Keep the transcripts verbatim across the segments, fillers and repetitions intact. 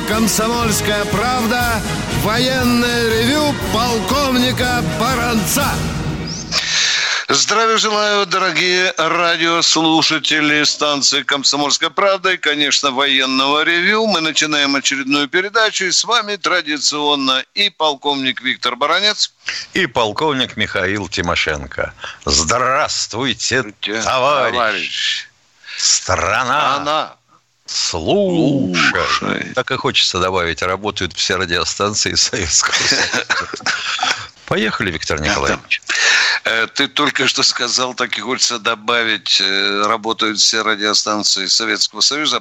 «Комсомольская правда» военное ревю полковника Баранца. Здравия желаю, дорогие радиослушатели станции «Комсомольская правда» и, конечно, военного ревю. Мы начинаем очередную передачу, и с вами традиционно и полковник Виктор Баранец, и полковник Михаил Тимошенко. Здравствуйте, товарищ! товарищ. Страна! Она. Слушай. Слушай. Так и хочется добавить, работают все радиостанции Советского Союза. Поехали, Виктор Николаевич. Ты только что сказал, так и хочется добавить, работают все радиостанции Советского Союза.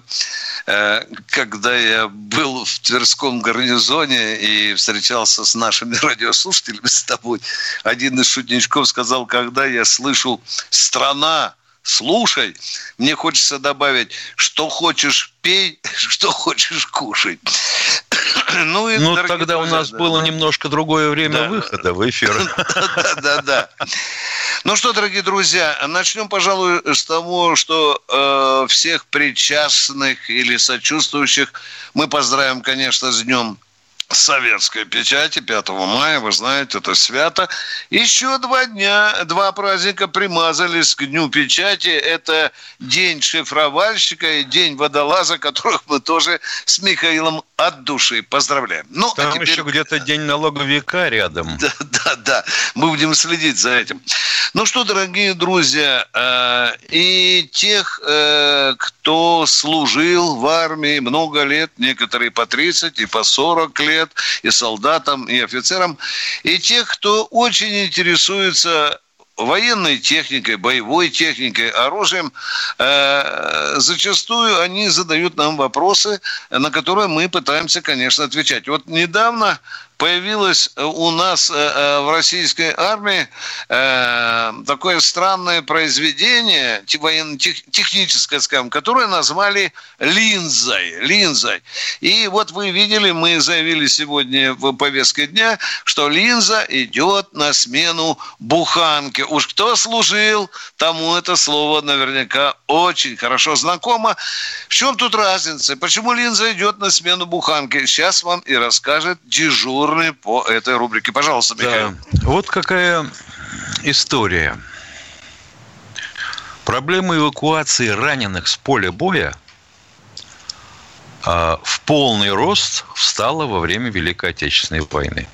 Когда я был в Тверском гарнизоне и встречался с нашими радиослушателями, с тобой, один из шутничков сказал, когда я слышу «страна», слушай, мне хочется добавить, что хочешь пей, что хочешь кушать. Ну, и, ну тогда друзья, у нас да, было да. немножко другое время да. выхода в эфир. Да, да, да. Ну что, дорогие друзья, начнем, пожалуй, с того, что э, всех причастных или сочувствующих мы поздравим, конечно, с Днем Советской печати, пятого мая, вы знаете, это свято. Еще два дня, два праздника примазались к Дню печати. Это День шифровальщика и День водолаза, которых мы тоже с Михаилом от души поздравляем. Ну, там а теперь... еще где-то День налоговика рядом. Да, да, да. Мы будем следить за этим. Ну что, дорогие друзья, и тех, кто служил в армии много лет, некоторые по тридцать и по сорок лет, и солдатам, и офицерам, и тех, кто очень интересуется военной техникой, боевой техникой, оружием, э, зачастую они задают нам вопросы, на которые мы пытаемся, конечно, отвечать. Вот недавно появилось у нас э, в российской армии э, такое странное произведение, военно-техническое, скажем, которое назвали линзой. линзой. И вот вы видели, мы заявили сегодня в повестке дня, что линза идет на смену буханке. Уж кто служил, тому это слово наверняка очень хорошо знакомо. В чем тут разница? Почему линза идет на смену буханке? Сейчас вам и расскажет дежурный по этой рубрике. Пожалуйста, Михаил. Да. Вот какая история. Проблема эвакуации раненых с поля боя а, в полный рост встала во время Великой Отечественной войны.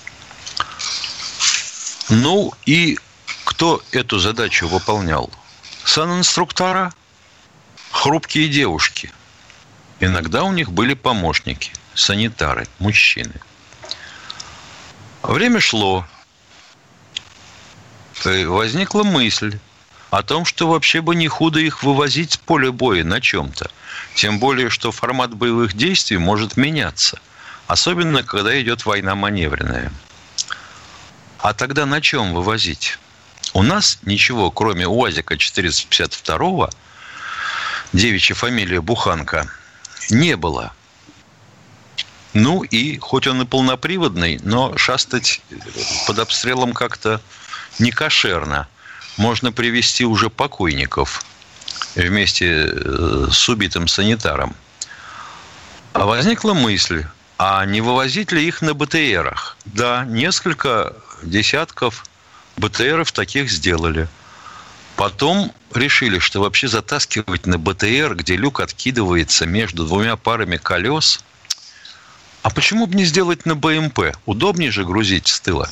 Ну и кто эту задачу выполнял? Санинструктора, хрупкие девушки. Иногда у них были помощники, санитары, мужчины. Время шло. Возникла мысль о том, что вообще бы не худо их вывозить с поля боя на чем-то. Тем более, что формат боевых действий может меняться. Особенно, когда идет война маневренная. А тогда на чем вывозить? У нас ничего, кроме УАЗика четыреста пятьдесят два, девичья фамилия Буханка, не было. Ну и, хоть он и полноприводный, но шастать под обстрелом как-то не кошерно. Можно привезти уже покойников вместе с убитым санитаром. А возникла мысль, а не вывозить ли их на БТРах? Да, несколько десятков БТРов таких сделали. Потом решили, что вообще затаскивать на БТР, где люк откидывается между двумя парами колес... А почему бы не сделать на БМП? Удобнее же грузить с тыла.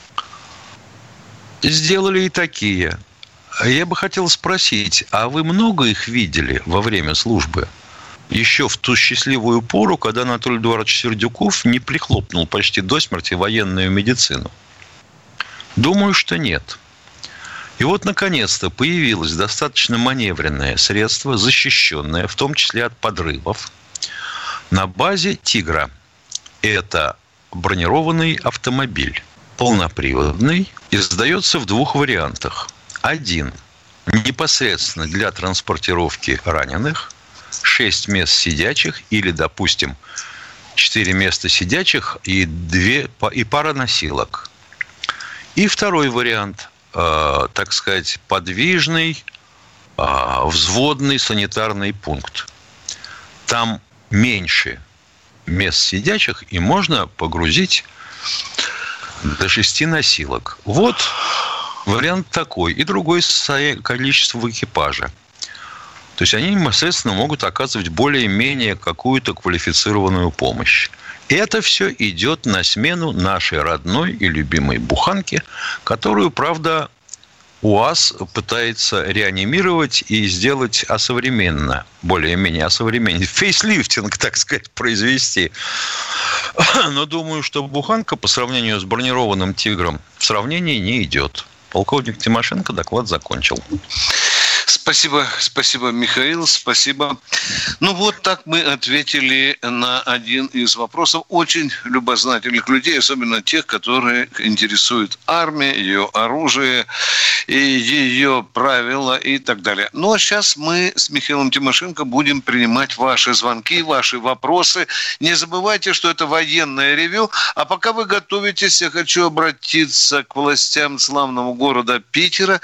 Сделали и такие. Я бы хотел спросить, а вы много их видели во время службы? Еще в ту счастливую пору, когда Анатолий Эдуардович Сердюков не прихлопнул почти до смерти военную медицину. Думаю, что нет. И вот, наконец-то, появилось достаточно маневренное средство, защищенное, в том числе от подрывов, на базе «Тигра». Это бронированный автомобиль, полноприводный, и сдается в двух вариантах. Один – непосредственно для транспортировки раненых, шесть мест сидячих или, допустим, четыре места сидячих и, две, и пара носилок. И второй вариант, э, так сказать, подвижный, э, взводный санитарный пункт. Там меньше мест сидячих, и можно погрузить до шести носилок. Вот вариант такой. И другое количество экипажа. То есть они непосредственно могут оказывать более-менее какую-то квалифицированную помощь. И это все идет на смену нашей родной и любимой буханке, которую, правда, УАЗ пытается реанимировать и сделать осовременно, более-менее осовременно, фейслифтинг, так сказать, произвести. Но думаю, что буханка по сравнению с бронированным «Тигром» в сравнении не идет. Полковник Тимошенко доклад закончил. Спасибо, спасибо, Михаил, спасибо. Ну, вот так мы ответили на один из вопросов очень любознательных людей, особенно тех, которые интересуют армия, ее оружие, и ее правила и так далее. Ну, а сейчас мы с Михаилом Тимошенко будем принимать ваши звонки, ваши вопросы. Не забывайте, что это военное ревю. А пока вы готовитесь, я хочу обратиться к властям славного города Питера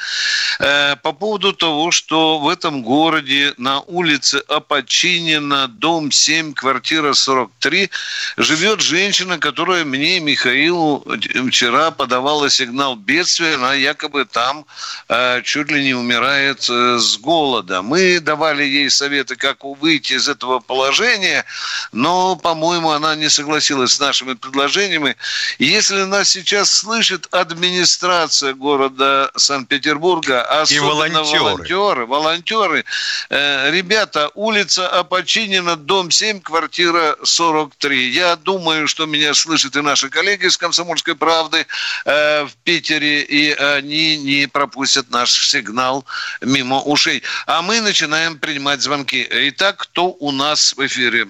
э, по поводу того, что в этом городе на улице Опочинина, дом семь, квартира сорок три, живет женщина, которая мне, Михаилу, вчера подавала сигнал бедствия. Она якобы там э, чуть ли не умирает э, с голода. Мы давали ей советы, как выйти из этого положения, но, по-моему, она не согласилась с нашими предложениями. И если нас сейчас слышит администрация города Санкт-Петербурга, особенно волонтеры, волонтеры, волонтеры, э, ребята, улица Опочинина, дом семь, квартира сорок три. Я думаю, что меня слышат и наши коллеги из «Комсомольской правды» э, в Питере, и они не пропустят наш сигнал мимо ушей. А мы начинаем принимать звонки. Итак, кто у нас в эфире?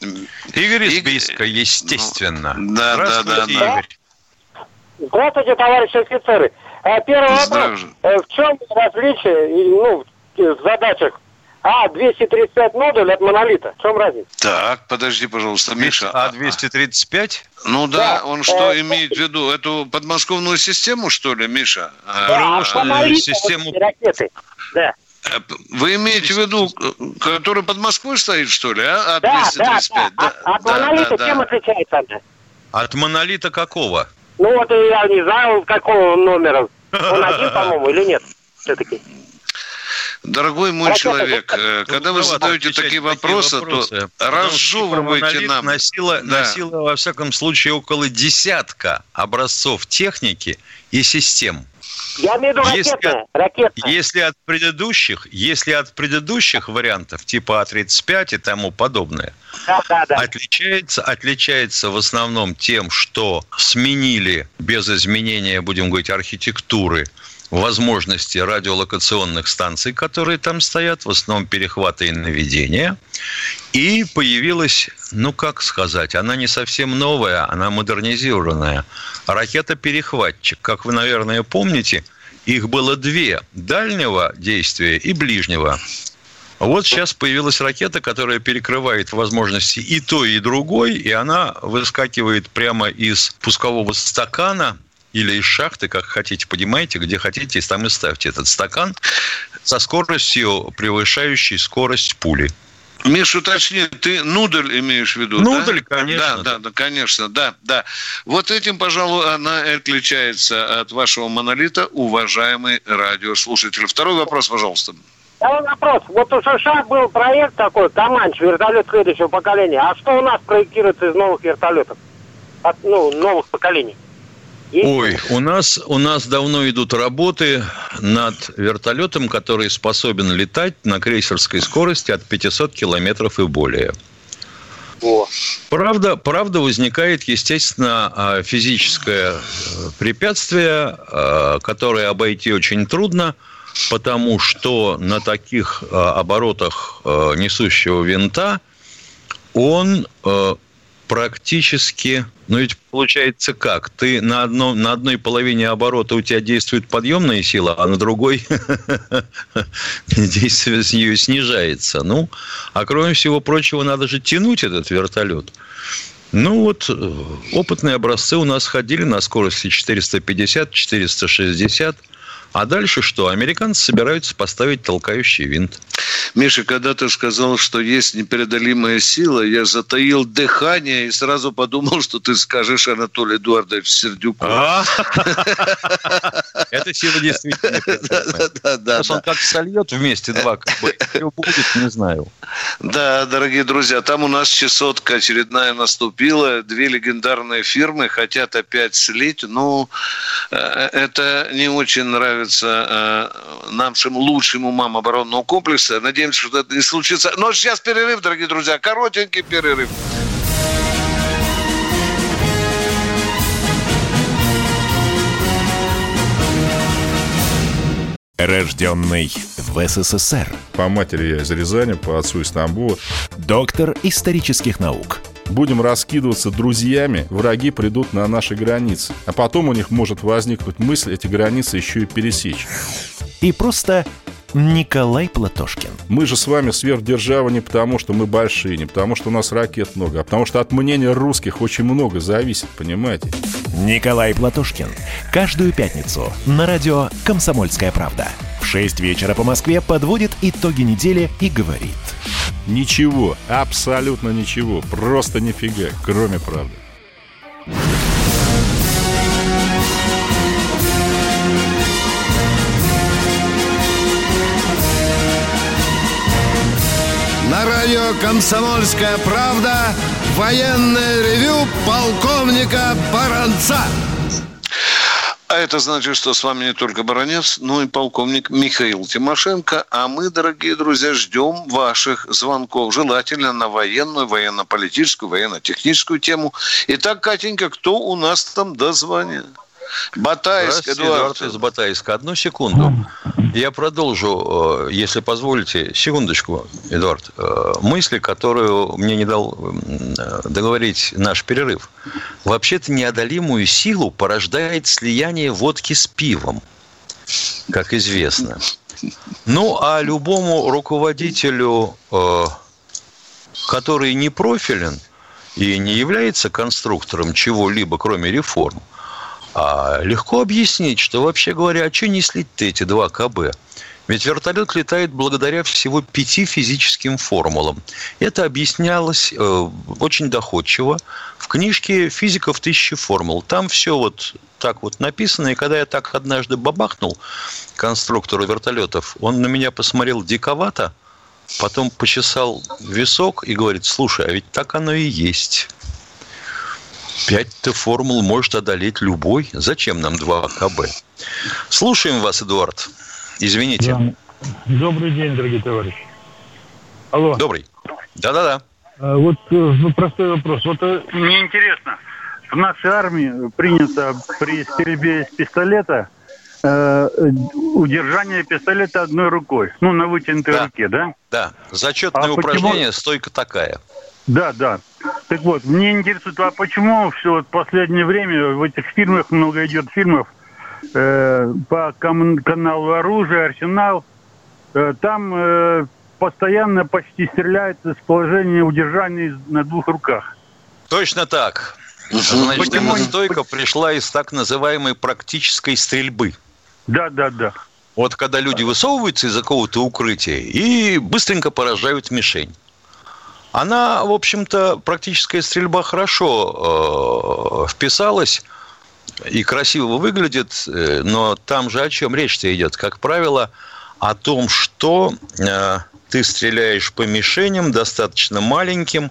Игорь из Бийска, естественно. Ну, да, Здравствуйте, да, да, да. Игорь. Здравствуйте, товарищи офицеры. Первый вопрос. В чем различие, ну, в задачах А двести тридцать пять модуль от монолита? В чем разница? Так, подожди, пожалуйста, Миша. А двести тридцать пять? Ну да, да. он что э, имеет в виду? Эту подмосковную систему, что ли, Миша? Да, а, монолит, систему... ракеты. Да. Вы имеете в виду, который под Москвой стоит, что ли, а? А Да, двести тридцать пять? да, да. От да, монолита да, чем да. отличается она? От монолита какого? Ну вот я не знаю, какого номера. Он один, по-моему, или нет? Все-таки. Дорогой мой Ракета, человек, ну, когда вы задаете такие вопросы, вопросы, то разжевывайте нам. Носила, Да. носила, во всяком случае, около десятка образцов техники и систем. Я имею в виду Если ракетная. от- ракетная. Если от предыдущих, если от предыдущих вариантов, типа А тридцать пять и тому подобное, Да, да, да. отличается, отличается в основном тем, что сменили без изменения, будем говорить, архитектуры, возможности радиолокационных станций, которые там стоят, в основном перехваты и наведения. И появилась, ну как сказать, она не совсем новая, она модернизированная. Ракета-перехватчик. Как вы, наверное, помните, их было две: дальнего действия и ближнего. Вот сейчас появилась ракета, которая перекрывает возможности и той, и другой, и она выскакивает прямо из пускового стакана или из шахты, как хотите, понимаете, где хотите, там и ставьте этот стакан со скоростью, превышающей скорость пули. Миш, уточни, ты нудель имеешь в виду, Нудель, да? конечно. Да, да, да, конечно, да, да. Вот этим, пожалуй, она и отличается от вашего монолита, уважаемый радиослушатель. Второй вопрос, пожалуйста. Второй вопрос. Вот у США был проект такой, Каманч, вертолет следующего поколения. А что у нас проектируется из новых вертолетов? От, ну, новых поколений? Есть? Ой, у нас, у нас давно идут работы над вертолетом, который способен летать на крейсерской скорости от пятьсот километров и более. О. Правда, правда, возникает, естественно, физическое препятствие, которое обойти очень трудно, потому что на таких оборотах несущего винта он практически... Ну, ведь получается как? Ты на, одном, на одной половине оборота у тебя действует подъемная сила, а на другой действие с нее снижается. Ну, а кроме всего прочего, надо же тянуть этот вертолет. Ну, вот опытные образцы у нас ходили на скорости четыреста пятьдесят - четыреста шестьдесят. А дальше что? Американцы собираются поставить толкающий винт. Миша, когда ты сказал, что есть непреодолимая сила, я затаил дыхание и сразу подумал, что ты скажешь Анатолий Эдуардович Сердюков. Эта сила действительно непреодолимая. Сейчас он как сольет вместе два, как бы, что будет, не знаю. Да, дорогие друзья, там у нас чесотка очередная наступила. Две легендарные фирмы хотят опять слить. Ну, это не очень нравится нашим лучшим умам оборонного комплекса. Надеемся, что это не случится. Но сейчас перерыв, дорогие друзья. Коротенький перерыв. Рожденный в СССР. По матери я из Рязани, по отцу из Тамбова. Доктор исторических наук. Будем раскидываться друзьями, враги придут на наши границы. А потом у них может возникнуть мысль эти границы еще и пересечь. И просто Николай Платошкин. Мы же с вами сверхдержава не потому, что мы большие, не потому, что у нас ракет много, а потому что от мнения русских очень много зависит, понимаете? Николай Платошкин. Каждую пятницу на радио «Комсомольская правда». В шесть вечера по Москве подводит итоги недели и говорит: ничего, абсолютно ничего, просто нифига, кроме правды. На радио «Комсомольская правда» военное ревю полковника Баранца. А это значит, что с вами не только Баранец, но и полковник Михаил Тимошенко. А мы, дорогие друзья, ждем ваших звонков. Желательно на военную, военно-политическую, военно-техническую тему. Итак, Катенька, кто у нас там дозвонит? Батайск, Эдуард. Эдуард из Батайска. Одну секунду. Я продолжу, если позволите, секундочку, Эдуард, мысли, которую мне не дал договорить наш перерыв. Вообще-то неодолимую силу порождает слияние водки с пивом, как известно. Ну, а любому руководителю, который не профилен и не является конструктором чего-либо, кроме реформ, а легко объяснить, что, вообще говоря, а что не слить-то эти два КБ? Ведь вертолет летает благодаря всего пяти физическим формулам. Это объяснялось э, очень доходчиво в книжке «Физиков тысячи формул». Там все вот так вот написано. И когда я так однажды бабахнул конструктору вертолетов, он на меня посмотрел диковато, потом почесал висок и говорит: слушай, а ведь так оно и есть. Пять-то формул может одолеть любой. Зачем нам два КБ? Слушаем вас, Эдуард. Извините. Да. Добрый день, дорогие товарищи. Алло. Добрый. Да-да-да. А, вот ну, простой вопрос. Вот мне интересно. В нашей армии принято при стрельбе из пистолета э, удержание пистолета одной рукой. Ну, на вытянутой да. руке, да? Да. Зачетное а упражнение, почему... стойка такая. Да, да. Так вот, мне интересует, а почему все вот в последнее время в этих фильмах, много идет фильмов э, по кам- каналу «Оружие», «Арсенал», э, там э, постоянно почти стреляют из положения удержания на двух руках. Точно так. Значит, эта стойка пришла из так называемой практической стрельбы. Да, да, да. Вот когда люди высовываются из какого-то укрытия и быстренько поражают мишень. Она, в общем-то, практическая стрельба хорошо э, вписалась и красиво выглядит, э, но там же о чем речь-то идет? Как правило, о том, что э, ты стреляешь по мишеням достаточно маленьким,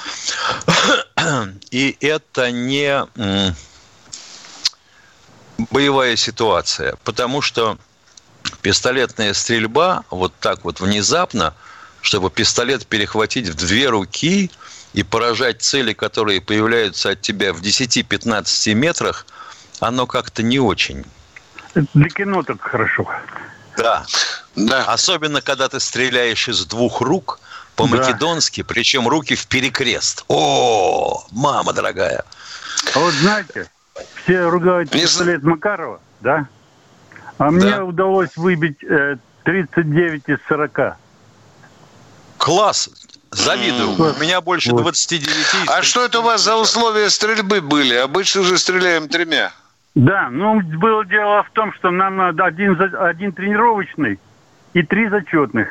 и это не э, боевая ситуация, потому что пистолетная стрельба вот так вот внезапно, чтобы пистолет перехватить в две руки и поражать цели, которые появляются от тебя в десяти-пятнадцати метрах, оно как-то не очень. Для кино так хорошо. Да. да. Особенно, когда ты стреляешь из двух рук по-македонски, да. причем руки вперекрест. О, мама дорогая. А вот знаете, все ругают пистолет Макарова, да? А мне да. удалось выбить э, тридцать девять из сорока. Класс! Завидую. Mm. У меня больше вот. двадцати девяти. А что это у вас за условия стрельбы были? Обычно уже стреляем тремя. Да, ну, было дело в том, что нам надо один, один тренировочный и три зачетных.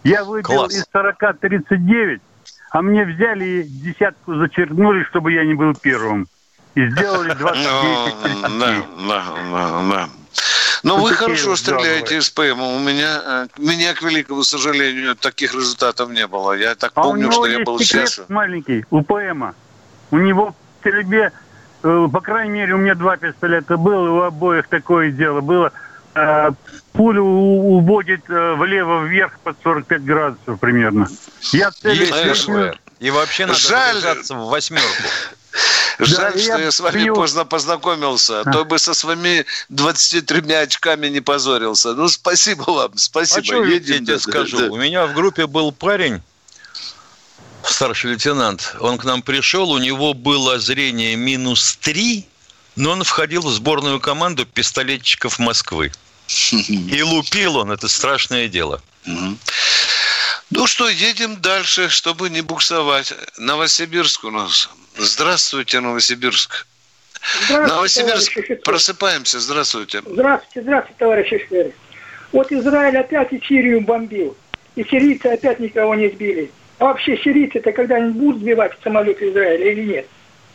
Я выбил Класс. из сорока тридцать девять, а мне взяли и десятку зачеркнули, чтобы я не был первым. И сделали двадцать девять. Да, да, да, да. Но вы хорошо стреляете из ПМ. У меня, меня, к великому сожалению, таких результатов не было. Я так а помню, что я был был счастлив. Маленький, у ПМа. У него в стрельбе, по крайней мере, у меня два пистолета было, у обоих такое дело было. Пулю уводит влево-вверх под сорок пять градусов примерно. Я целюсь... И вообще надо держаться в восьмерку. Жаль, да, что я, я с вами пью. поздно познакомился, а то бы со своими двадцатью тремя очками не позорился. Ну, спасибо вам, спасибо. А что я тебе да, скажу? Да, да. У меня в группе был парень, старший лейтенант. Он к нам пришел, у него было зрение минус три, но он входил в сборную команду пистолетчиков Москвы. И лупил он, это страшное дело. Ну что, едем дальше, чтобы не буксовать. Новосибирск у нас. Здравствуйте, Новосибирск. Здравствуйте, Новосибирск, просыпаемся, здравствуйте. Здравствуйте, здравствуйте, товарищ офицер. Вот Израиль опять и Сирию бомбил, и сирийцы опять никого не сбили. А вообще сирийцы-то когда-нибудь будут сбивать самолеты Израиля или нет?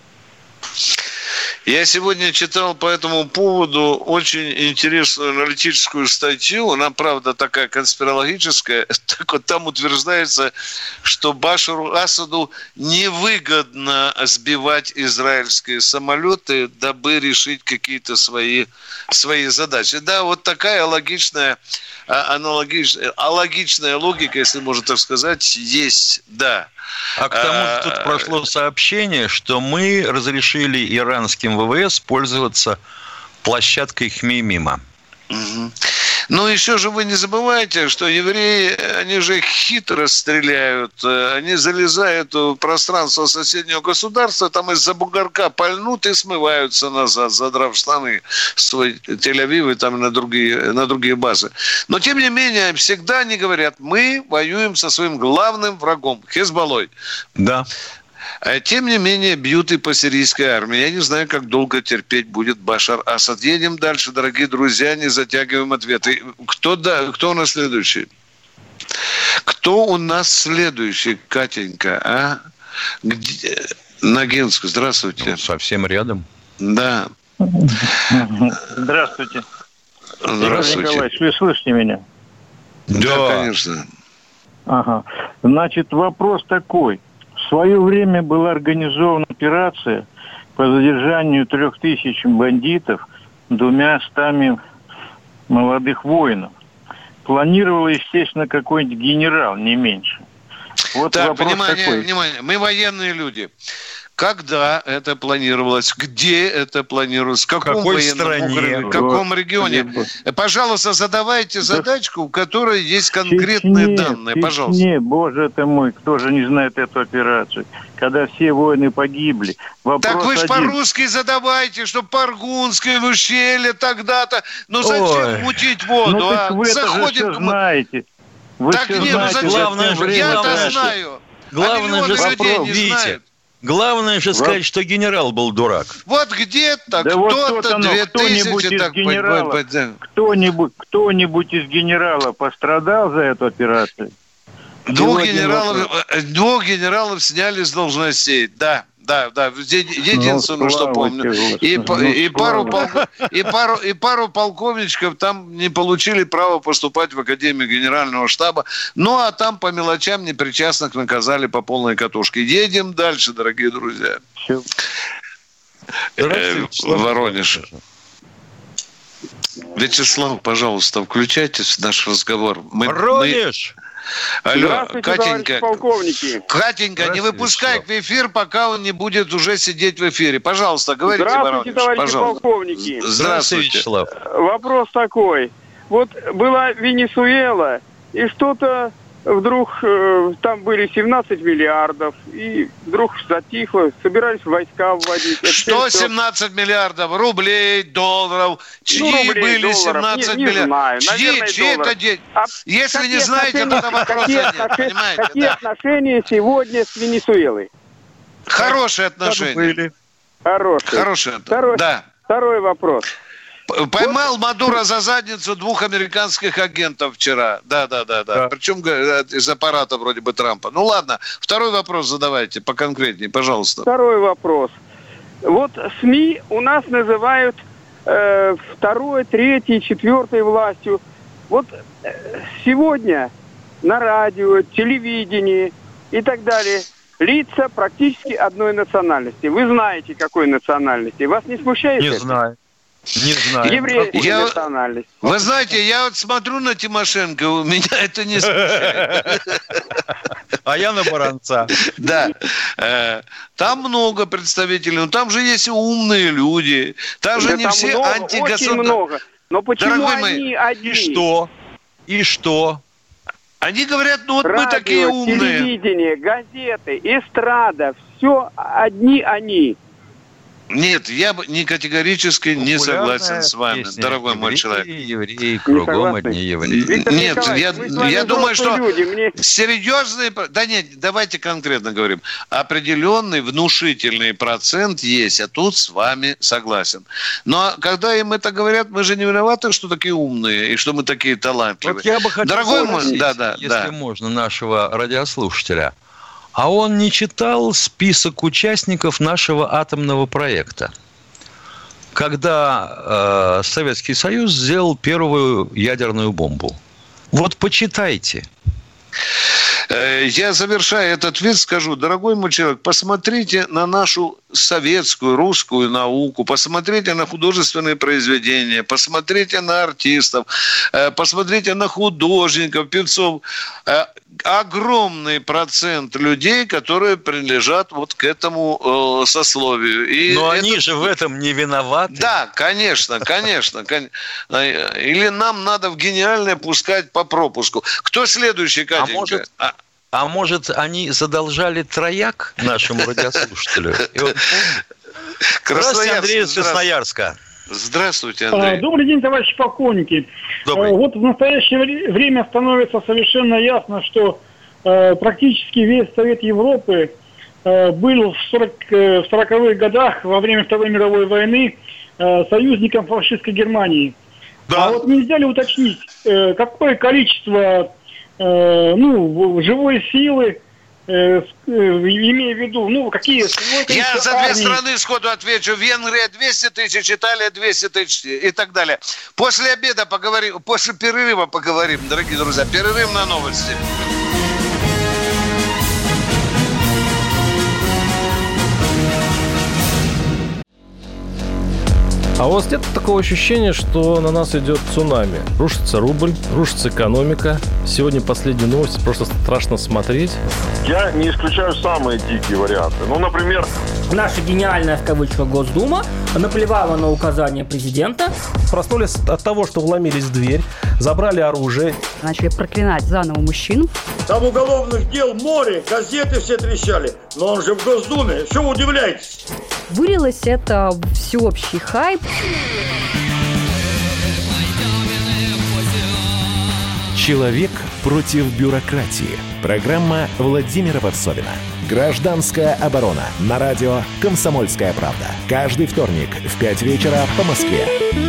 Я сегодня читал по этому поводу очень интересную аналитическую статью. Она, правда, такая конспирологическая. Так вот, там утверждается, что Башару Асаду невыгодно сбивать израильские самолеты, дабы решить какие-то свои, свои задачи. Да, вот такая логичная, аналогичная, алогичная логика, если можно так сказать, есть, да. А к тому же тут прошло сообщение, что мы разрешили иранским ВВС пользоваться площадкой Хмеймима. Угу. Ну, еще же вы не забывайте, что евреи, они же хитро стреляют, они залезают в пространство соседнего государства, там из-за бугорка пальнут и смываются назад, задрав штаны в свой Тель-Авив и там на другие, на другие базы. Но, тем не менее, всегда они говорят, мы воюем со своим главным врагом, Хезболлой. Да. Тем не менее, бьют и по сирийской армии. Я не знаю, как долго терпеть будет Башар Асад. Едем дальше, дорогие друзья, не затягиваем ответы. Кто, да, кто у нас следующий? Кто у нас следующий, Катенька, а? Где? Ногинск, здравствуйте. Ну, совсем рядом. Да. Здравствуйте. Здравствуйте. Николаевич, вы слышите меня? Да, да, конечно. Ага. Значит, вопрос такой. В свое время была организована операция по задержанию трех тысяч бандитов двумя стами молодых воинов. Планировал, естественно, какой-нибудь генерал, не меньше. Вот так, вопрос внимание, такой. внимание. Мы военные люди. Когда это планировалось? Где это планировалось? В каком какой военном стране? округе? В каком вот. регионе? Пожалуйста, задавайте да. задачку, у которой есть конкретные Чечне, данные. Чечне, Пожалуйста. Боже ты мой, кто же не знает эту операцию? Когда все воины погибли. Вопрос так вы же один. по-русски задавайте, что по-аргунской в ущелье тогда-то. Ну зачем Ой. мутить воду? Ну так а? вы это же Заходим все к... знаете. Вы так все нет, знаете, ну зачем? главное же- Я-то главное, знаю. Главное а же, людей не видите, знают. главное же сказать, что генерал был дурак. Вот где-то да кто-то вот кто-то, ну, две кто-нибудь тысячи из так... генералов, кто-нибудь, кто-нибудь из генералов пострадал за эту операцию? Двух Сегодня генералов, вопрос. двух генералов сняли с должностей. Да, да, да. Единственное, Ну, что помню. И, ну, и, пару, слава. пол, и, пару, и пару полковничков там не получили права поступать в Академию Генерального штаба. Ну, а там по мелочам непричастных наказали по полной катушке. Едем дальше, дорогие друзья. Э, Воронеж. Вячеслав, пожалуйста, включайтесь в наш разговор. Мы, Воронеж! мы... Алло, Здравствуйте, Катенька, полковники. Катенька, не выпускай в эфир, пока он не будет уже сидеть в эфире. Пожалуйста, говорите, Здравствуйте, Воронеж, товарищи пожалуйста. полковники. Здравствуйте, Вячеслав. Вопрос такой. Вот была Венесуэла, и что-то вдруг э, там были семнадцать миллиардов, и вдруг затихло, собирались войска вводить. Это Что все... семнадцать миллиардов? Рублей, долларов? Чьи ну, рублей, были долларов. семнадцать не, не миллиардов? знаю. Чьи, Наверное, чьи это долларов. деньги? А Если какие не знаете, отношения- тогда вопроса какие, нет, отношения- понимаете? какие Да. отношения сегодня с Венесуэлой? Хорошие отношения. Хорошие. Хорошие. Второй, Да. второй вопрос. Поймал Мадуро за задницу двух американских агентов вчера. Да, да, да, да. Причем из аппарата вроде бы Трампа. Ну ладно, второй вопрос задавайте поконкретнее, пожалуйста. Второй вопрос. Вот СМИ у нас называют э, второй, третьей, четвертой властью. Вот э, сегодня на радио, телевидении и так далее лица практически одной национальности. Вы знаете, какой национальности. Вас не смущает не это? Знаю. Не знаю. Еврейской Я... национальности. Вы знаете, я вот смотрю на Тимошенко, у меня это не смущает. А я на Баранца. Да. Там много представителей, но там же есть и умные люди. Там же не все антигосударственные. Очень много. Но почему они одни? И что? И что? Они говорят, ну вот радио, мы такие умные. Телевидение, газеты, эстрада, все одни они. Нет, я бы не категорически не согласен с вами, песня. Дорогой евреи, мой человек. Евреи, кругом одни евреи. Виктор нет, я, я думаю, что люди, мне... серьезный... Да нет, давайте конкретно говорим. Определенный внушительный процент есть, а тут с вами согласен. Но когда им это говорят, мы же не виноваты, что такие умные и что мы такие талантливые. Вот я бы хотел Дорогой спросить, мой, да, да, если да. можно, нашего радиослушателя. А он не читал список участников нашего атомного проекта, когда э, Советский Союз сделал первую ядерную бомбу. Вот почитайте. Я, завершая этот ответ, скажу, дорогой мой человек, посмотрите на нашу советскую, русскую науку, посмотрите на художественные произведения, посмотрите на артистов, посмотрите на художников, певцов. Огромный процент людей, которые принадлежат вот к этому э, сословию. И но это... они же в этом не виноваты. Да, конечно, конечно. Или нам надо в гениальное пускать по пропуску. Кто следующий, Катенька? А может, а, а может они задолжали трояк нашему радиослушателю? Здравствуйте, Андрей из Красноярска. Здравствуйте, Андрей. Добрый день, товарищи полковники. Добрый. Вот в настоящее время становится совершенно ясно, что э, практически весь Совет Европы э, был в сороковых годах во время Второй мировой войны э, союзником фашистской Германии. Да. А вот нельзя ли уточнить, э, какое количество э, ну, живой силы, Э, э, имея в виду, ну, какие... Я за две страны сходу отвечу. Венгрия двести тысяч, Италия двести тысяч и так далее. После обеда поговорим, после перерыва поговорим, дорогие друзья. Перерыв на новости. А у вас нет такого ощущения, что на нас идет цунами? Рушится рубль, рушится экономика. Сегодня последние новости, просто страшно смотреть. Я не исключаю самые дикие варианты. Ну, например... Наша гениальная, в кавычках, Госдума наплевала на указания президента. Проснулись от того, что вломились в дверь, забрали оружие. Начали проклинать заново мужчин. Там уголовных дел море, газеты все трещали. Но он же в Госдуме, что вы удивляетесь? Вылилось это в всеобщий хайп. Человек против бюрократии. Программа Владимира Варсовина. Гражданская оборона. На радио «Комсомольская правда». Каждый вторник в пять вечера по Москве.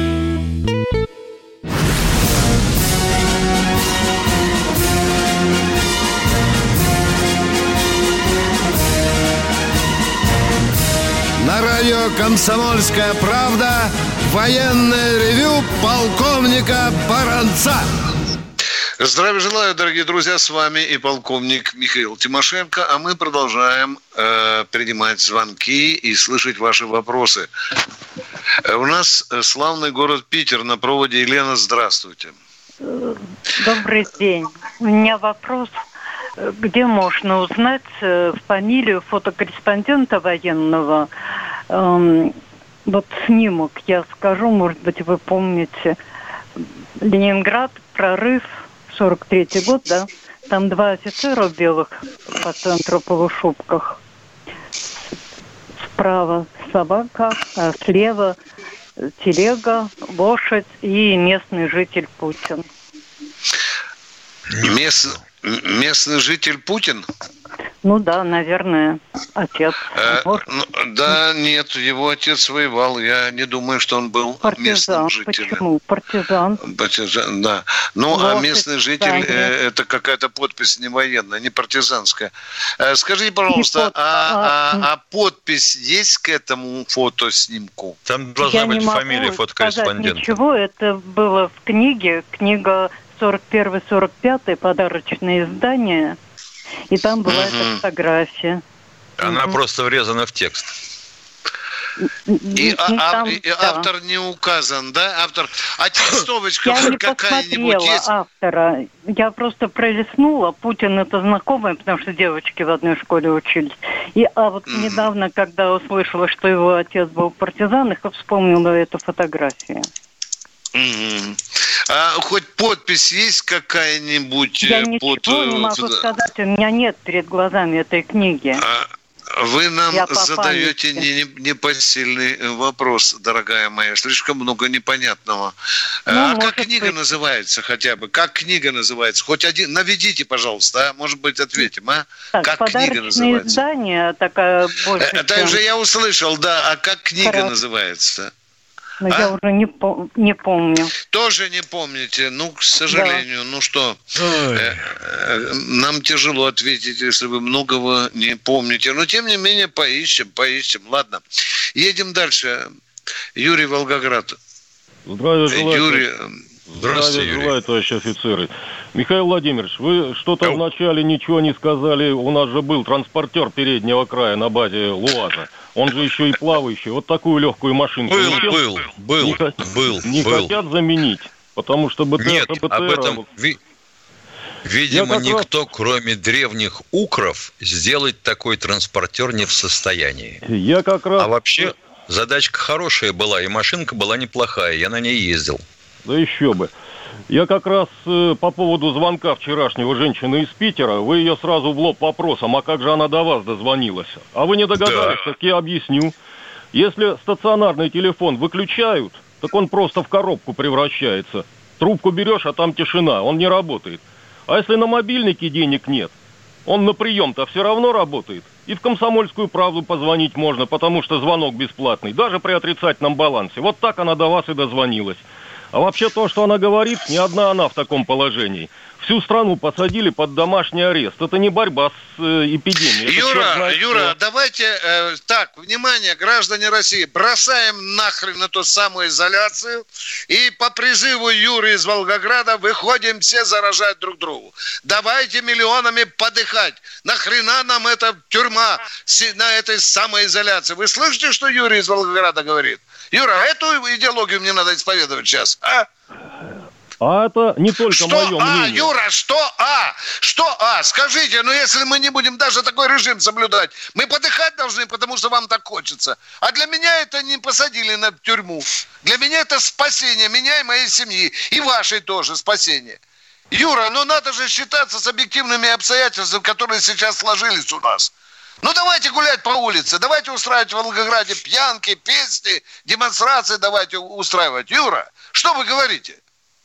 На радио «Комсомольская правда» военное ревю полковника Баранца. Здравия желаю, дорогие друзья, с вами и полковник Михаил Тимошенко, а мы продолжаем э, принимать звонки и слышать ваши вопросы. У нас славный город Питер, на проводе Елена, здравствуйте. Добрый день. У меня вопрос, где можно узнать фамилию фотокорреспондента военного? Эм, вот снимок я скажу, может быть, вы помните. Ленинград, прорыв. сорок третий год, да, там два офицера в белых по центру полушубках. Справа собака, а слева телега, лошадь и местный житель Путин. Мест, местный житель Путин? Ну да, наверное, отец. Э, ну, да, нет, его отец воевал. Я не думаю, что он был партизан. Местным жителем. Почему? Партизан. Партизан, да. Ну, Лошадь, а местный житель э, это какая-то подпись не военная, не партизанская. Э, скажите, пожалуйста, под... а, а, а подпись есть к этому фотоснимку? Там должна Я быть фамилия фотокорреспондента. Ничего, это было в книге. Книга сорок первый сорок пятый, подарочное издание. И там была угу. эта фотография. Она угу. просто врезана в текст. И, и, а, там, и да. автор не указан, да? Автор. А текстовочка я какая-нибудь не есть? Автора. Я просто пролистнула. Путин это знакомый, потому что девочки в одной школе учились. И, а вот mm. недавно, когда услышала, что его отец был партизан, я вспомнила эту фотографию. Mm-hmm. А хоть подпись есть какая-нибудь? Я ничего под... не могу сказать, у меня нет перед глазами этой книги. А вы нам задаете непосильный вопрос, дорогая моя, слишком много непонятного. Ну, а как книга быть. называется хотя бы? Как книга называется? Хоть один, наведите, пожалуйста, а? Может быть, ответим, а? Так, как книга называется? Издание такая больше, Это чем... же я услышал, да, а как книга Хорошо. называется? Но а? я уже не, пом- не помню. Тоже не помните? Ну, к сожалению, да. ну что, э, э, нам тяжело ответить, если вы многого не помните. Но, тем не менее, поищем, поищем. Ладно, едем дальше. Юрий, Волгоград. Здравия желаю. Юрий. Здравия желаю, товарищи офицеры. Михаил Владимирович, вы что-то Ау. вначале ничего не сказали. У нас же был транспортер переднего края на базе ЛуАЗа. Он же еще и плавающий. Вот такую легкую машинку. Был, не был, был, не, был. Не был. хотят заменить, потому что БТР... Нет, БТР, об этом, ви, видимо, никто, раз... кроме древних укров, сделать такой транспортер не в состоянии. Я как раз... А вообще, задачка хорошая была, и машинка была неплохая. Я на ней ездил. Да еще бы. Я как раз э, по поводу звонка вчерашнего женщины из Питера, вы ее сразу в лоб вопросом, а как же она до вас дозвонилась? А вы не догадались, да. так я объясню. Если стационарный телефон выключают, так он просто в коробку превращается. Трубку берешь, а там тишина, он не работает. А если на мобильнике денег нет, он на прием-то все равно работает. И в «Комсомольскую правду» позвонить можно, потому что звонок бесплатный, даже при отрицательном балансе. Вот так она до вас и дозвонилась. А вообще то, что она говорит, не одна она в таком положении. Всю страну посадили под домашний арест. Это не борьба с э, эпидемией. Юра, знает, Юра, что... давайте э, так, внимание, граждане России, бросаем нахрен эту самоизоляцию и по призыву Юры из Волгограда выходим все заражать друг другу. Давайте миллионами подыхать. Нахрена нам эта тюрьма на этой самоизоляции? Вы слышите, что Юрий из Волгограда говорит? Юра, эту идеологию мне надо исповедовать сейчас, а? А это не только что мое а, мнение. Юра, что а? Что а? Скажите, ну если мы не будем даже такой режим соблюдать, мы подыхать должны, потому что вам так хочется. А для меня это не посадили на тюрьму. Для меня это спасение меня и моей семьи. И вашей тоже спасение. Юра, ну надо же считаться с объективными обстоятельствами, которые сейчас сложились у нас. Ну давайте гулять по улице, давайте устраивать в Волгограде пьянки, песни, демонстрации давайте устраивать. Юра, что вы говорите?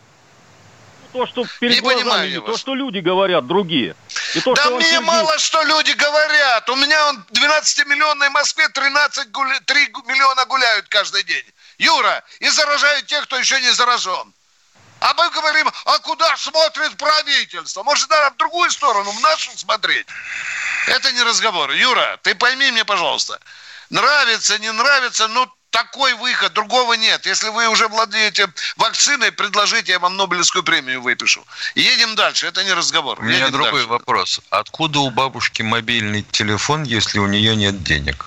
То, что перед не глазами, то, что люди говорят, другие. И то, да что мне Сергей... мало что люди говорят. У меня он в двенадцатимиллионной Москве тринадцать гуля... три миллиона гуляют каждый день. Юра, и заражают тех, кто еще не заражен. А мы говорим, а куда смотрит правительство? Может, надо в другую сторону, в нашу смотреть? Это не разговор. Юра, ты пойми мне, пожалуйста. Нравится, не нравится, ну такой выход, другого нет. Если вы уже владеете вакциной, предложите, я вам Нобелевскую премию выпишу. Едем дальше, это не разговор. У меня Едем другой дальше. вопрос. Откуда у бабушки мобильный телефон, если у нее нет денег?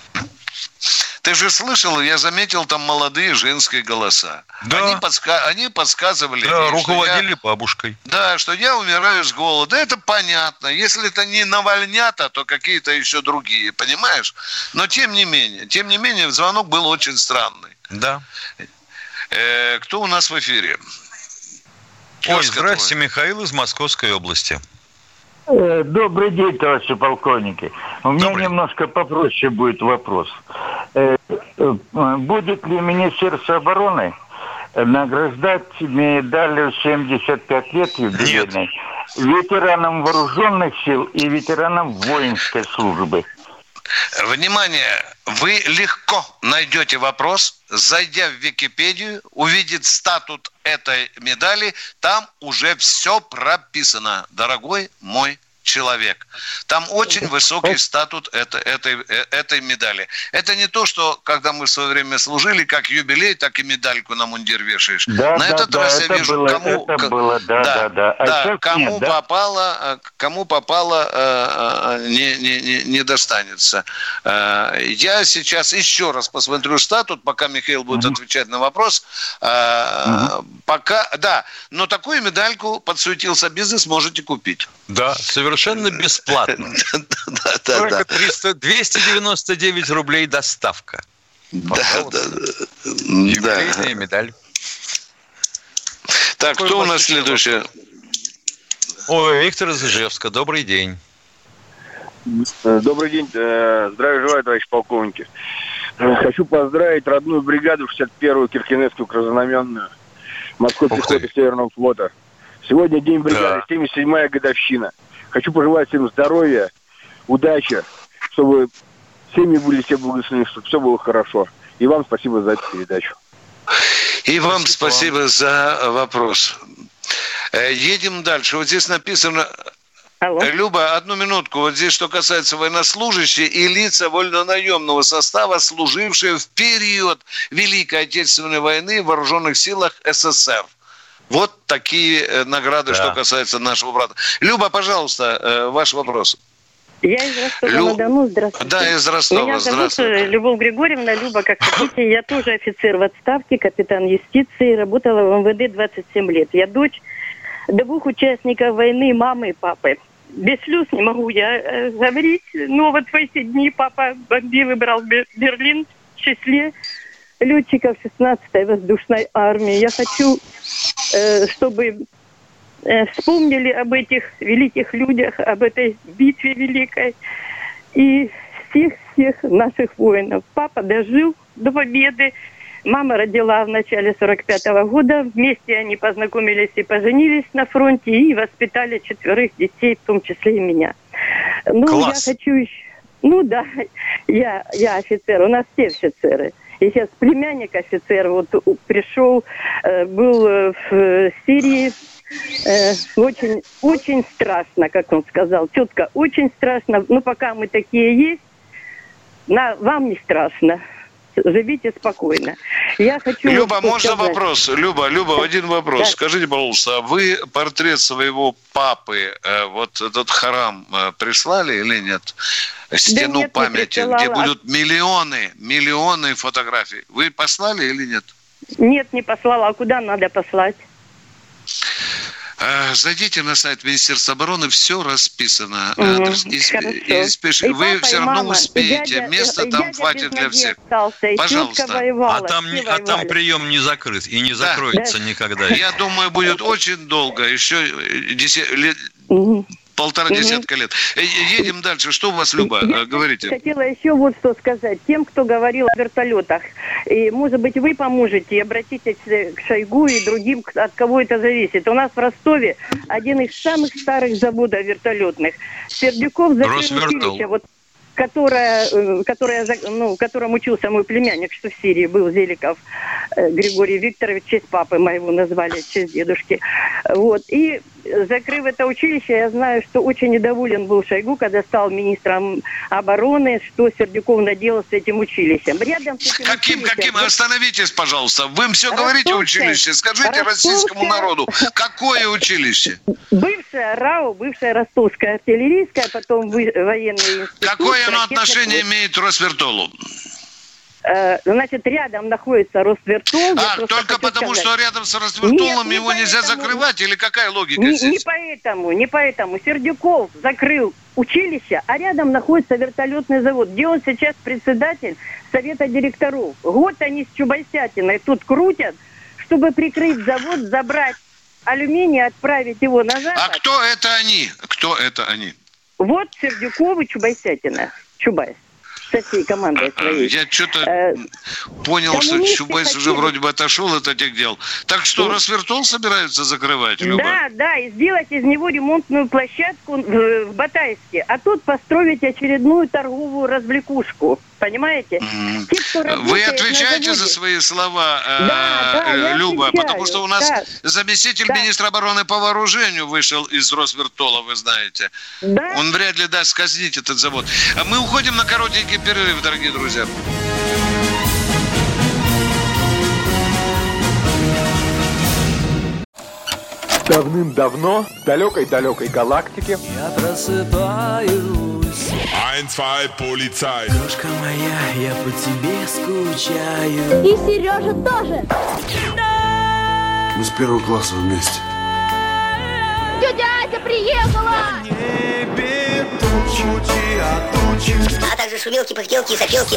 Ты же слышал, я заметил там молодые женские голоса. Да. Они, подска... Они подсказывали. Да, мне, руководили я... бабушкой. Да, что я умираю с голода. Это понятно. Если это не Навальнята, то какие-то еще другие, понимаешь? Но тем не менее, тем не менее, звонок был очень странный. Да. Э, кто у нас в эфире? Ой, здрасте, Михаил из Московской области. Добрый день, товарищи полковники. У меня Добрый. немножко попроще будет вопрос. Будет ли Министерство обороны награждать медалью семьдесят пять лет юбилейной ветеранам вооруженных сил и ветеранам воинской службы? Внимание! Вы легко найдете вопрос, зайдя в Википедию, увидеть статут этой медали, там уже все прописано, дорогой мой человек. Там очень высокий статут это, этой, этой медали. Это не то, что когда мы в свое время служили, как юбилей, так и медальку на мундир вешаешь. Да, на да, этот да, раз я вижу, было, кому, это было, да, да, да, да. А да, кому нет, да? попало, кому попало, не, не, не, не достанется. Я сейчас еще раз посмотрю статут, пока Михаил будет угу. отвечать на вопрос. Угу. Пока, да, но такую медальку подсуетился бизнес, можете купить. Да, совершенно бесплатно. Только двести девяносто девять рублей доставка. Да, да, да. Юбилейная медаль. Так, кто у нас следующий? Ой, Виктор из Ижевска. Добрый день. Добрый день. Здравия желаю, товарищ полковники. Хочу поздравить родную бригаду шестьдесят первую Киркинесскую краснознаменную морской пехоты Северного флота. Сегодня день бригады, да. семьдесят седьмая годовщина. Хочу пожелать всем здоровья, удачи, чтобы семьи были все благословены, чтобы все было хорошо. И вам спасибо за эту передачу. И вам спасибо, спасибо за вопрос. Едем дальше. Вот здесь написано... Алло. Люба, одну минутку. Вот здесь, что касается военнослужащих и лица вольнонаемного состава, служившие в период Великой Отечественной войны в вооруженных силах СССР. Вот такие награды, да. что касается нашего брата. Люба, пожалуйста, ваш вопрос. Я из Ростова-на-Дону. Здравствуйте. Да, из Ростова. Меня зовут Любовь Григорьевна. Люба, как хотите. Я тоже офицер в отставке, капитан юстиции. Работала в эм вэ дэ двадцать семь лет. Я дочь двух участников войны, мамы и папы. Без слез не могу я э, говорить. Но вот в эти дни папа бомбил и брал Берлин в числе летчиков шестнадцатой воздушной армии. Я хочу, э, чтобы э, вспомнили об этих великих людях, об этой битве великой и всех-всех наших воинов. Папа дожил до победы. Мама родила в начале сорок пятого года. Вместе они познакомились и поженились на фронте и воспитали четверых детей, в том числе и меня. Ну, Класс. Я хочу еще... Ну да, я, я офицер, у нас все офицеры. И сейчас племянник офицер вот пришел, был в Сирии. Очень, очень страшно, как он сказал. Тетка, очень страшно. Но пока мы такие есть, на, вам не страшно. Живите спокойно. Я хочу... Люба, можно сказать. вопрос? Люба, Люба, да. один вопрос. Да. Скажите, пожалуйста, вы портрет своего папы, вот этот храм, прислали или нет? Стену да нет, памяти, где будут миллионы, миллионы фотографий. Вы послали или нет? Нет, не послала. А куда надо послать? Зайдите на сайт Министерства обороны, все расписано. Угу, и, и спеш... и Вы все равно мама, успеете. Дядя, Места там хватит для всех. Остался, Пожалуйста. Воевала, а, там, а там прием не закрыт и не закроется да. никогда. Я думаю, будет очень долго. Еще десять лет... Угу. Полтора угу. десятка лет. Едем дальше. Что у вас, Люба? Я Говорите. Хотела еще вот что сказать. Тем, кто говорил о вертолетах. И, может быть, вы поможете и обратитесь к Шойгу и другим, от кого это зависит. У нас в Ростове один из самых старых заводов вертолетных. Сердюков закрыл училище. Вот, которая, которая, ну, в котором учился мой племянник, что в Сирии был, Зеликов Григорий Викторович, в честь папы моего назвали, в честь дедушки. Вот. И закрыв это училище, я знаю, что очень недоволен был Шойгу, когда стал министром обороны, что Сердюков наделал с этим училищем. Рядом с этим каким, училищем... каким? Остановитесь, пожалуйста. Вы все Ростовское... говорите училище. Скажите Ростовское... российскому народу, какое училище? Бывшее РАО, бывшее Ростовское артиллерийское, потом военный институт. Какое оно отношение имеет к Росвертолу? Значит, рядом находится Росвертол. А, только потому, сказать. что рядом с Росвертолом Нет, его не нельзя поэтому. закрывать? Или какая логика не, здесь? Не поэтому, не поэтому. Сердюков закрыл училище, а рядом находится вертолетный завод, где он сейчас председатель совета директоров. Год они с Чубайсятиной тут крутят, чтобы прикрыть завод, забрать алюминий, отправить его назад. А кто это они? Кто это они? Вот Сердюков и Чубайсятина. Чубайс. со всей командой своей. Я что-то э, понял, что Чубайс хотели... уже вроде бы отошел от этих дел. Так что, Росвертол собираются закрывать, Люба? Да, да, и сделать из него ремонтную площадку в, в Батайске. А тут построить очередную торговую развлекушку. Понимаете? Mm. Те, кто Вы отвечаете за свои слова, да, да, э, Люба? отвечаю, потому что у нас да. заместитель да. министра обороны по вооружению вышел из Росвертола, вы знаете. Да? Он вряд ли даст казнить этот завод. А мы уходим на коротенький перерыв, дорогие друзья. Давным-давно в далекой-далекой галактике я просыпаюсь. Ein, zwei, полицай. Крошка моя, я по тебе скучаю. И Сережа тоже. Мы с первого класса вместе. Тетя Ася приехала! Небе тучи, а тучи. А также шумелки, пыхтелки и сопелки.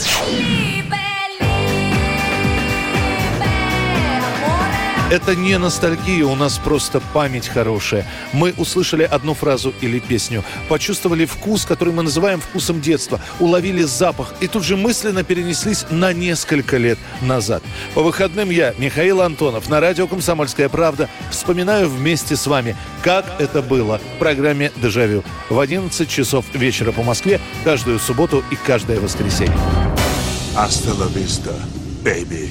Это не ностальгия, у нас просто память хорошая. Мы услышали одну фразу или песню, почувствовали вкус, который мы называем вкусом детства, уловили запах и тут же мысленно перенеслись на несколько лет назад. По выходным я, Михаил Антонов, на радио «Комсомольская правда» вспоминаю вместе с вами, как это было в программе «Дежавю» в одиннадцать часов вечера по Москве каждую субботу и каждое воскресенье. Hasta la vista, baby.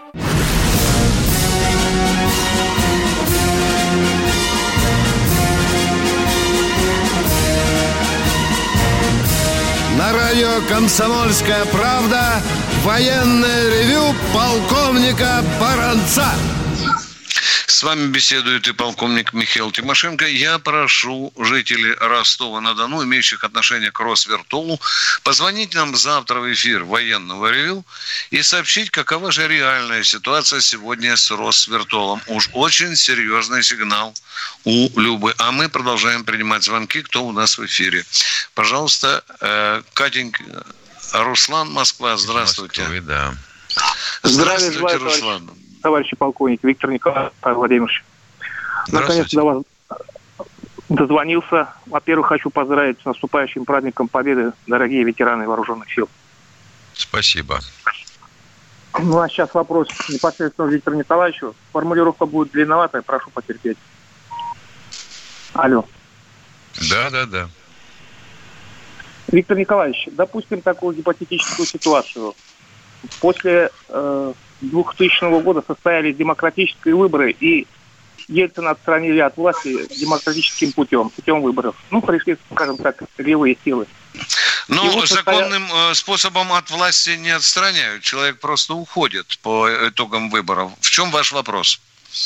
На радио «Комсомольская правда» военное ревю полковника Баранца. С вами беседует и полковник Михаил Тимошенко. Я прошу жителей Ростова-на-Дону, имеющих отношение к Росвертолу, позвонить нам завтра в эфир военного ревю и сообщить, какова же реальная ситуация сегодня с Росвертолом. Уж очень серьезный сигнал у Любы. А мы продолжаем принимать звонки, кто у нас в эфире. Пожалуйста, Катенька, Руслан, Москва, здравствуйте. Москвы, да. Здравствуйте, Руслан. Товарищи полковник, Виктор Николаевич Владимирович. Наконец-то до вас дозвонился. Во-первых, хочу поздравить с наступающим праздником Победы, дорогие ветераны вооруженных сил. Спасибо. Ну, а сейчас вопрос непосредственно Виктору Николаевичу. Формулировка будет длинноватая, прошу потерпеть. Алло. Да, да, да. Виктор Николаевич, допустим такую гипотетическую ситуацию. После э, двухтысячного года состоялись демократические выборы, и Ельцина отстранили от власти демократическим путем, путем выборов. Ну, пришли, скажем так, левые силы. Ну, вот законным состоя... способом от власти не отстраняют. Человек просто уходит по итогам выборов. В чем ваш вопрос?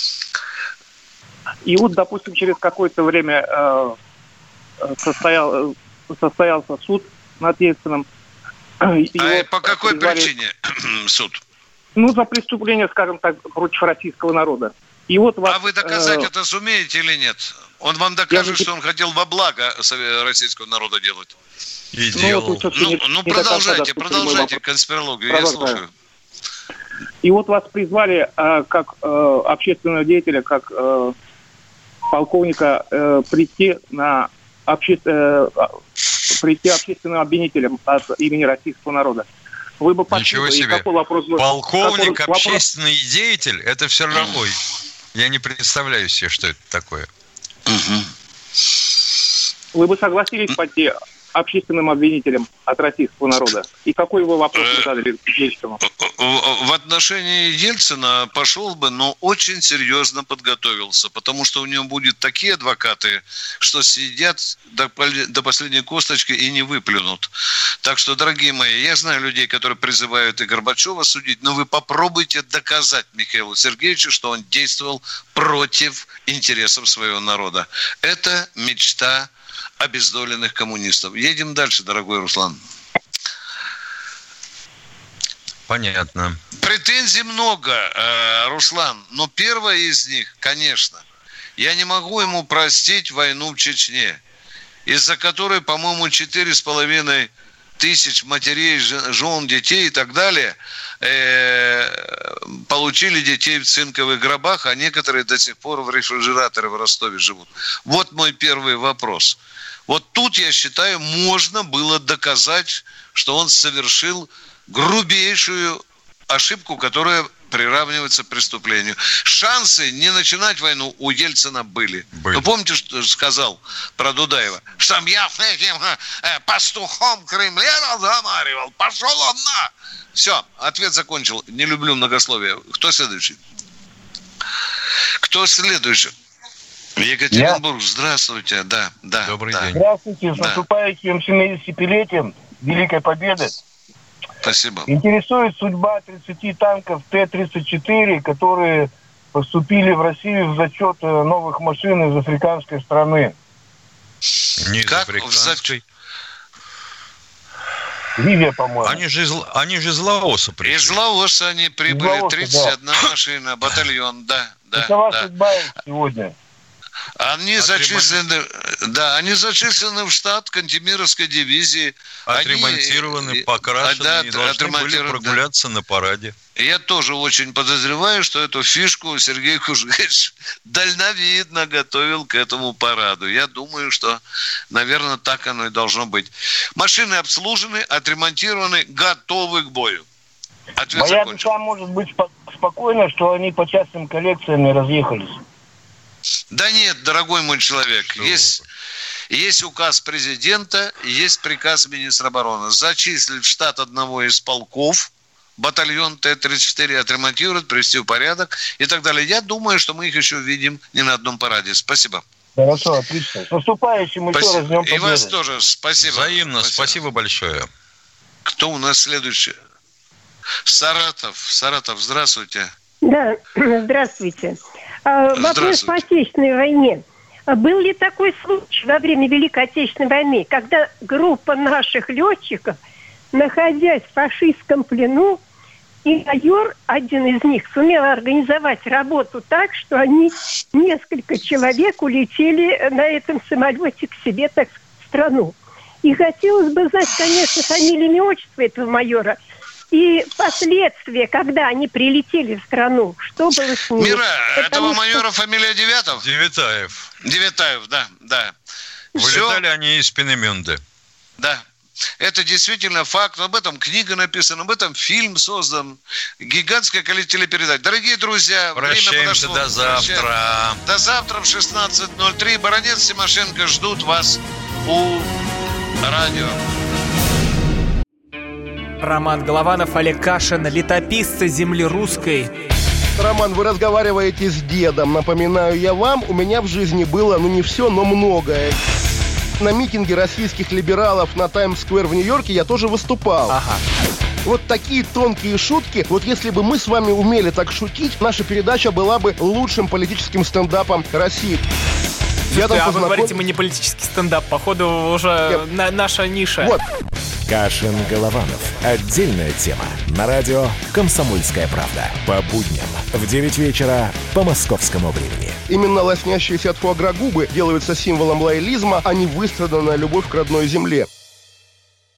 И вот, допустим, через какое-то время э, состоял, состоялся суд над Ельциным. Его а по какой призвали... причине суд? Ну, за преступление, скажем так, против российского народа. И вот вас, а вы доказать э... это сумеете или нет? Он вам докажет, Я... что он хотел во благо российского народа делать. И ну, делал. Вот, ну, не, ну не продолжайте, продолжайте конспирологию, я слушаю. И вот вас призвали э, как э, общественного деятеля, как э, полковника э, прийти на обще... э, прийти общественным обвинителем от имени российского народа. Вы бы Ничего себе. Какой вопрос был? Полковник, какой общественный вопрос? Деятель, это все равно. Ой, я не представляю себе, что это такое. Угу. Вы бы согласились пойти общественным обвинителем от российского народа? И какой вы вопрос задали Ельцину? В отношении Ельцина пошел бы, но очень серьезно подготовился, потому что у него будут такие адвокаты, что сидят до, до последней косточки и не выплюнут. Так что, дорогие мои, я знаю людей, которые призывают и Горбачева судить, но вы попробуйте доказать Михаилу Сергеевичу, что он действовал против интересов своего народа. Это мечта обездоленных коммунистов. Едем дальше, дорогой Руслан. Понятно. Претензий много, Руслан, но первая из них, конечно, я не могу ему простить войну в Чечне, из-за которой, по-моему, четыре с половиной тысяч матерей, жен, детей и так далее э, получили детей в цинковых гробах, а некоторые до сих пор в рефрижераторе в Ростове живут. Вот мой первый вопрос. Вот тут, я считаю, можно было доказать, что он совершил грубейшую ошибку, которая приравнивается к преступлению. Шансы не начинать войну у Ельцина были. были. Вы помните, что сказал про Дудаева? Что я с этим э, пастухом Кремля разговаривал. Пошел он на... Все, ответ закончил. Не люблю многословие. Кто следующий? Кто следующий? Екатеринбург, я... здравствуйте. Да, да. Добрый да. день. Здравствуйте, с да. наступающим семидесятилетием Великой Победы. Спасибо. Интересует судьба тридцати танков Т тридцать четыре, которые поступили в Россию в зачет новых машин из африканской страны. Не из как африканской. Ливия, по-моему. Они же, из, они же из Лаоса пришли. Из Лаоса они прибыли. Лаоса, тридцать одна да. машина, батальон, да. да Какова да. судьба сегодня? Они зачислены, да, они зачислены в штат Кантемировской дивизии. Отремонтированы, они, покрашены да, и должны были прогуляться да. на параде. Я тоже очень подозреваю, что эту фишку Сергей Кужевич дальновидно готовил к этому параду. Я думаю, что, наверное, так оно и должно быть. Машины обслужены, отремонтированы, готовы к бою. Ответ Моя закончен. душа может быть спокойна, что они по частным коллекциям разъехались. Да нет, дорогой мой человек, есть, есть указ президента, есть приказ министра обороны. Зачислить в штат одного из полков батальон Т тридцать четыре, отремонтировать, привести в порядок и так далее. Я думаю, что мы их еще видим не на одном параде. Спасибо. Хорошо, отлично. С наступающим еще раз Днем Победы. И вас тоже спасибо. Взаимно, спасибо, спасибо большое. Кто у нас следующий? Саратов. Саратов, здравствуйте. Да, здравствуйте. Вопрос по Отечественной войне. Был ли такой случай во время Великой Отечественной войны, когда группа наших летчиков, находясь в фашистском плену, и майор, один из них, сумел организовать работу так, что они, несколько человек, улетели на этом самолете к себе, так сказать, в страну. И хотелось бы знать, конечно, фамилию, имя, отчество этого майора. И последствия, когда они прилетели в страну, что было с ними? Мира, Потому этого что... майора фамилия Девятов? Девятаев. Девятаев, да, да. Вылетали Все? они из Пенемюнде. Да. Это действительно факт. Об этом книга написана, об этом фильм создан. Гигантское количество телепередач. Дорогие друзья, прощаемся время подошло. До завтра. Прощаем. До завтра в шестнадцать ноль три. Баранец, Тимошенко ждут вас у радио. Роман Голованов, Олег Кашин, летописцы земли русской. Роман, вы разговариваете с дедом. Напоминаю я вам, у меня в жизни было, ну не все, но многое. На митинге российских либералов на Таймс-сквер в Нью-Йорке я тоже выступал. Ага. Вот такие тонкие шутки, вот если бы мы с вами умели так шутить, наша передача была бы лучшим политическим стендапом России. Я там а познаком... вы говорите, мы не политический стендап, походу уже на, наша ниша. Вот. Кашин, Голованов. Отдельная тема. На радио «Комсомольская правда». По будням в девять вечера по московскому времени. Именно лоснящиеся от фуагра губы делаются символом лоялизма, а не выстраданная любовь к родной земле.